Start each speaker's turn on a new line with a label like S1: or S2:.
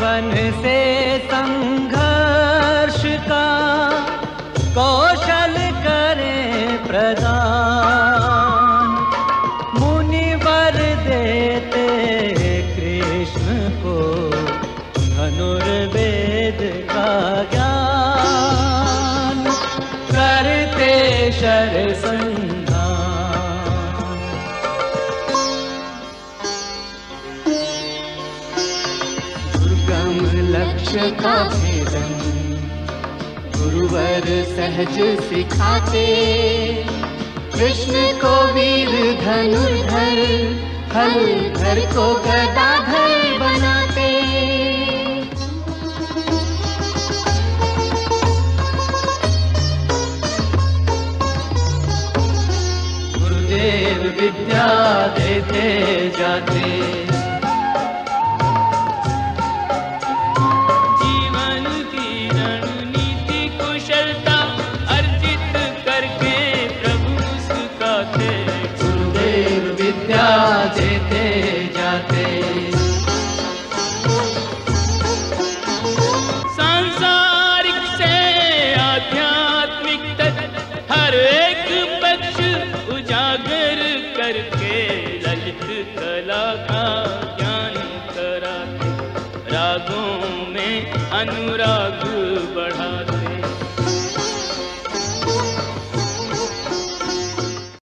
S1: जीवन से संघर्ष का कौशल करें प्रदान। मुनिवर देते कृष्ण को धनुर्वेद का ज्ञान, करते शरसंधान। दुर्गम लक्ष्य का भेदन गुरुवर सहज सिखाते, कृष्ण को वीर धनुर्धर, हलधर को गदाधर बनाते। गुरुदेव विद्या देते जाते, देते जाते।
S2: सांसारिक से आध्यात्मिक तक हर एक पक्ष उजागर करके ललित कला का ज्ञान कराते। रागों में अनुराग